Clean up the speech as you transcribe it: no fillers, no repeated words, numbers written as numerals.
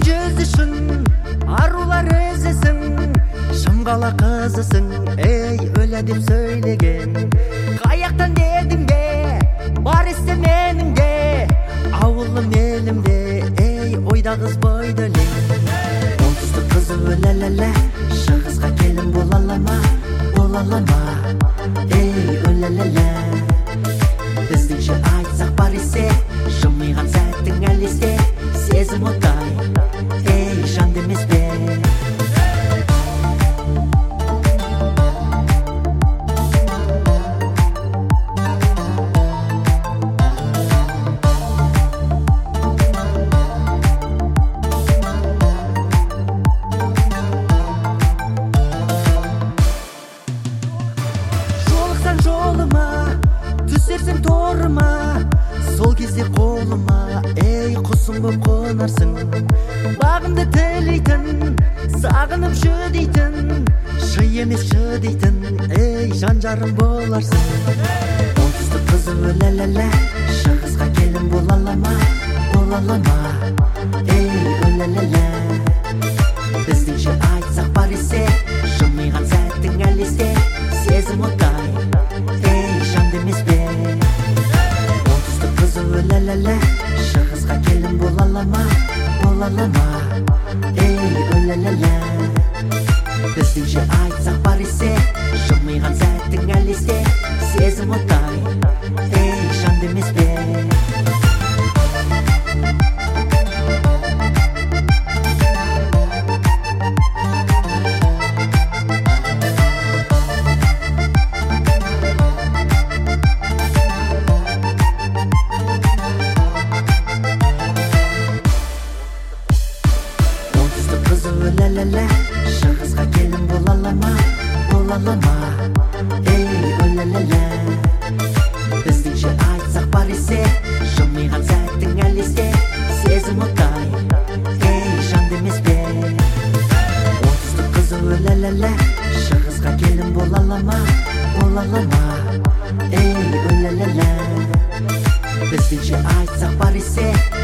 жүзүшүн арулар өзүсүң, шымгала кызысың, эй өлө деп сөйлеген. Каяктан дедиңде, бар эсте мениңде, ауылым элимде, эй ойда кыз бойдо элең. Оңтүстүк кызы өлөлөлө, шығысқа келин болалама, эй өлөлөлө. Биздинче айтсак бар эсе, жымыйган сәттиң ал эсте, сезим отай, эй жан демеспе. Жолыма, түсерсең торыма, сол кезде қолыма, эй құсым боп қонарсың. Бағымды тілейтін, сағынып жүдейтін, шы емес шы дейтін, эй жан жарым боларсың. Оңтүстік қызы өлөлөлө, шығысқа келін болалама, эй өлөлөлө. Біздіңше айтсақ бар есе, жымыйған сәттің ал есте, сезім отай, эй жан демеспе. Оңтүстік қызы өлөлөлө, шығысқа келін болалама, эй өлөлөлө. Біздіңше айтсақ бар есе, жымыйған сәттің ал есте, сезім отай, эй жан демеспе. Өлөлөлө, шығысқа келін болалама, эй өлөлөлө. Біздіңше айтсақ бар есе, жымыйған сәттің ал есте, сезім отай, эй жан демеспе. Оңтүстік қызы өлөлөлө, шығысқа келін болалама, эй өлөлөлө. Біздіңше айтсақ бар есе,